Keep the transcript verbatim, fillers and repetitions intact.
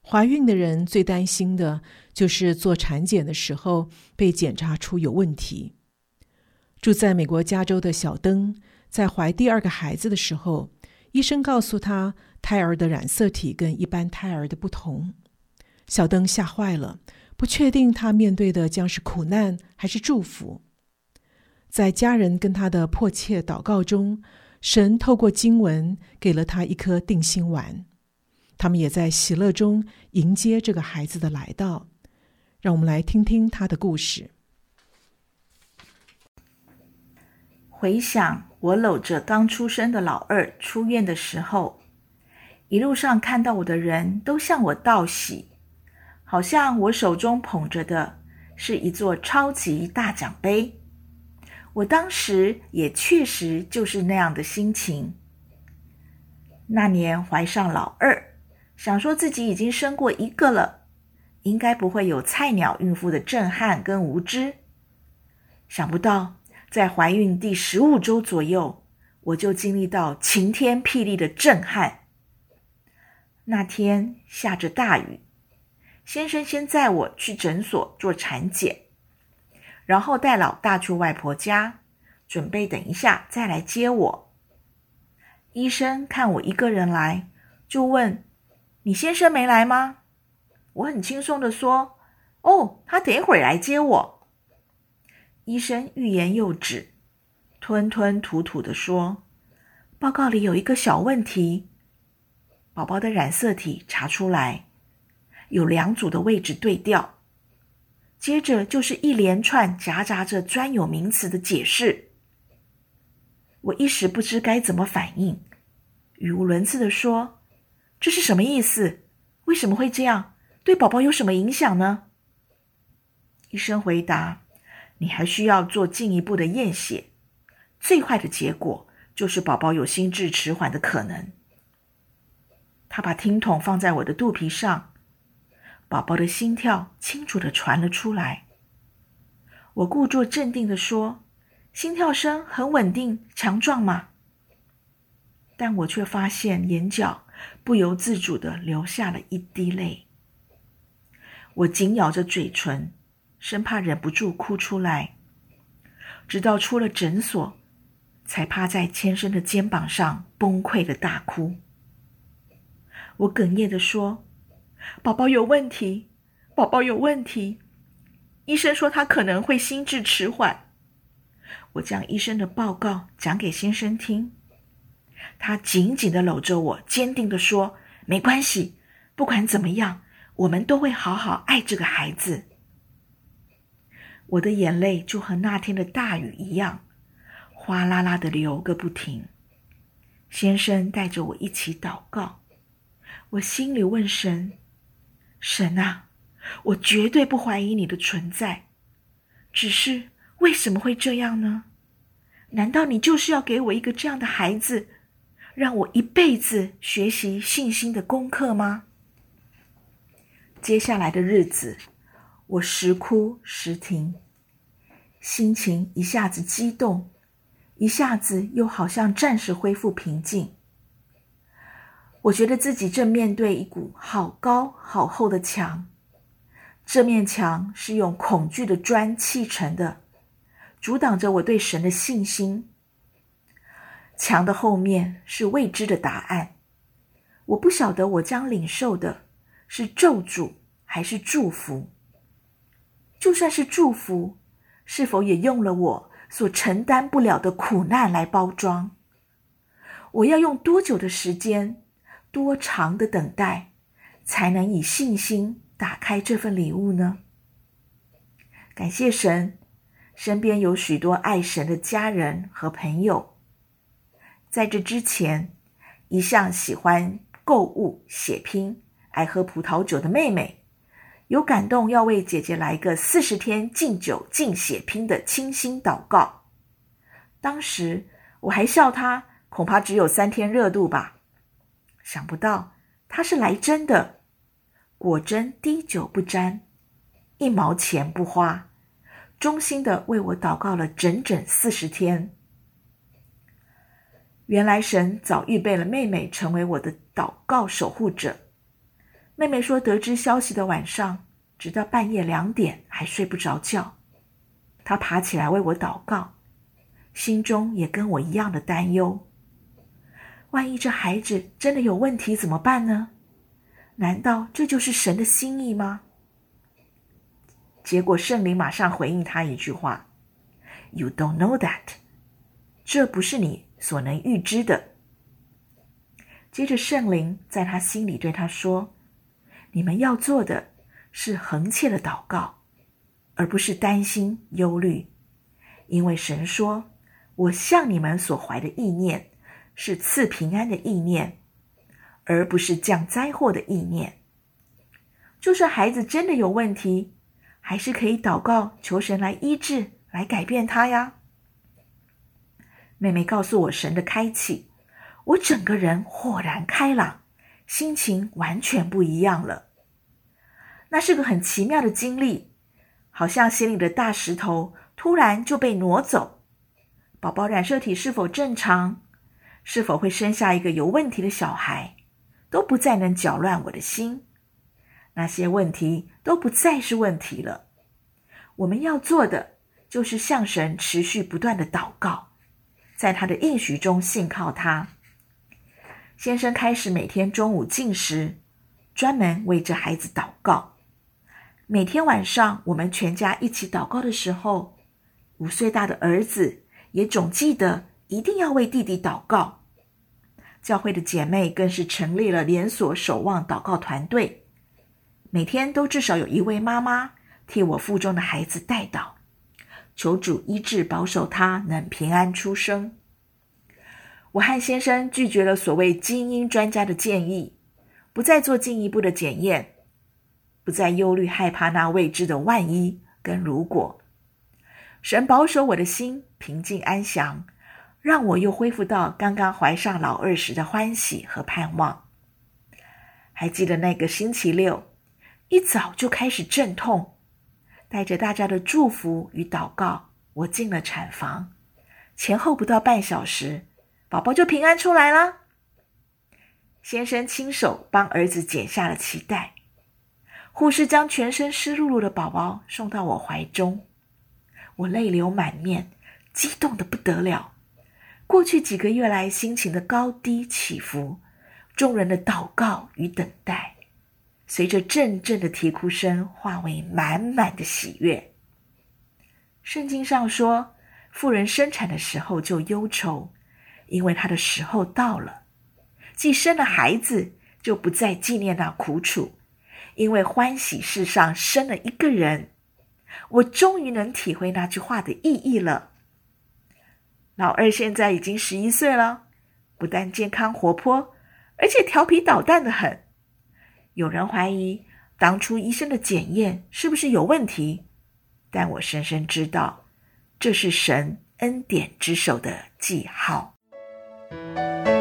怀孕的人最担心的就是做产检的时候被检查出有问题。住在美国加州的小登，在怀第二个孩子的时候，医生告诉他胎儿的染色体跟一般胎儿的不同。小登吓坏了，不确定他面对的将是苦难还是祝福。在家人跟他的迫切祷告中，神透过经文给了他一颗定心丸。他们也在喜乐中迎接这个孩子的来到。让我们来听听他的故事。 回想我搂着刚出生的老二出院的时候，一路上看到我的人都向我道喜，好像我手中捧着的是一座超级大奖杯。我当时也确实就是那样的心情。那年怀上老二，想说自己已经生过一个了，应该不会有菜鸟孕妇的震撼跟无知。想不到在怀孕第十五周左右，我就经历到晴天霹雳的震撼。那天下着大雨，先生先载我去诊所做产检，然后带老大去外婆家，准备等一下再来接我。医生看我一个人来，就问：你先生没来吗？我很轻松地说：哦，他等一会儿来接我。医生欲言又止，吞吞吐吐地说：报告里有一个小问题，宝宝的染色体查出来，有两组的位置对调。接着就是一连串夹杂着专有名词的解释。我一时不知该怎么反应，语无伦次地说：这是什么意思？为什么会这样？对宝宝有什么影响呢？医生回答：你还需要做进一步的验血，最坏的结果就是宝宝有心智迟缓的可能。他把听筒放在我的肚皮上，宝宝的心跳清楚地传了出来。我故作镇定地说：心跳声很稳定强壮嘛。但我却发现眼角不由自主地流下了一滴泪。我紧咬着嘴唇，生怕忍不住哭出来，直到出了诊所，才趴在先生的肩膀上崩溃的大哭。我哽咽地说：宝宝有问题，宝宝有问题，医生说他可能会心智迟缓。我将医生的报告讲给先生听，他紧紧地搂着我，坚定地说：没关系，不管怎么样，我们都会好好爱这个孩子。我的眼泪就和那天的大雨一样，哗啦啦地流个不停。先生带着我一起祷告，我心里问神：神啊，我绝对不怀疑你的存在，只是为什么会这样呢？难道你就是要给我一个这样的孩子，让我一辈子学习信心的功课吗？接下来的日子，我时哭时停，心情一下子激动，一下子又好像暂时恢复平静。我觉得自己正面对一股好高好厚的墙，这面墙是用恐惧的砖砌成的，阻挡着我对神的信心。墙的后面是未知的答案，我不晓得我将领受的是咒诅还是祝福。就算是祝福，是否也用了我所承担不了的苦难来包装？我要用多久的时间，多长的等待，才能以信心打开这份礼物呢？感谢神，身边有许多爱神的家人和朋友。在这之前，一向喜欢购物血拼，爱喝葡萄酒的妹妹，有感动要为姐姐来个四十天禁酒禁血拼的清心祷告。当时我还笑她恐怕只有三天热度吧，想不到她是来真的，果真滴酒不沾，一毛钱不花，衷心的为我祷告了整整四十天。原来神早预备了妹妹成为我的祷告守护者， 妹妹说得知消息的晚上，直到半夜两点还睡不着觉。她爬起来为我祷告，心中也跟我一样的担忧。万一这孩子真的有问题怎么办呢？难道这就是神的心意吗？结果圣灵马上回应他一句话 You don't know that， 这不是你所能预知的。接着圣灵在他心里对他说，你们要做的是恒切的祷告，而不是担心忧虑，因为神说，我向你们所怀的意念是赐平安的意念，而不是降灾祸的意念。就算孩子真的有问题，还是可以祷告求神来医治，来改变他呀。妹妹告诉我神的开启，我整个人豁然开朗，心情完全不一样了。那是个很奇妙的经历，好像心里的大石头突然就被挪走。宝宝染色体是否正常，是否会生下一个有问题的小孩，都不再能搅乱我的心。那些问题都不再是问题了。我们要做的就是向神持续不断的祷告，在他的应许中信靠他。先生开始每天中午禁食，专门为这孩子祷告。每天晚上我们全家一起祷告的时候，五岁大的儿子也总记得一定要为弟弟祷告。教会的姐妹更是成立了连锁守望祷告团队，每天都至少有一位妈妈替我腹中的孩子代祷，求主医治保守他能平安出生。我和先生拒绝了所谓基因专家的建议，不再做进一步的检验，不再忧虑害怕那未知的万一跟如果。神保守我的心平静安详，让我又恢复到刚刚怀上老二时的欢喜和盼望。还记得那个星期六，一早就开始阵痛，带着大家的祝福与祷告，我进了产房，前后不到半小时，宝宝就平安出来了。先生亲手帮儿子剪下了脐带，护士将全身湿漉漉的宝宝送到我怀中，我泪流满面，激动得不得了。过去几个月来心情的高低起伏，众人的祷告与等待，随着阵阵的啼哭声化为满满的喜悦。圣经上说，妇人生产的时候就忧愁，因为她的时候到了。既生了孩子，就不再纪念那苦楚，因为欢喜世上生了一个人。我终于能体会那句话的意义了。老二现在已经十一岁了，不但健康活泼，而且调皮捣蛋得很。有人怀疑当初医生的检验是不是有问题，但我深深知道，这是神恩典之手的记号。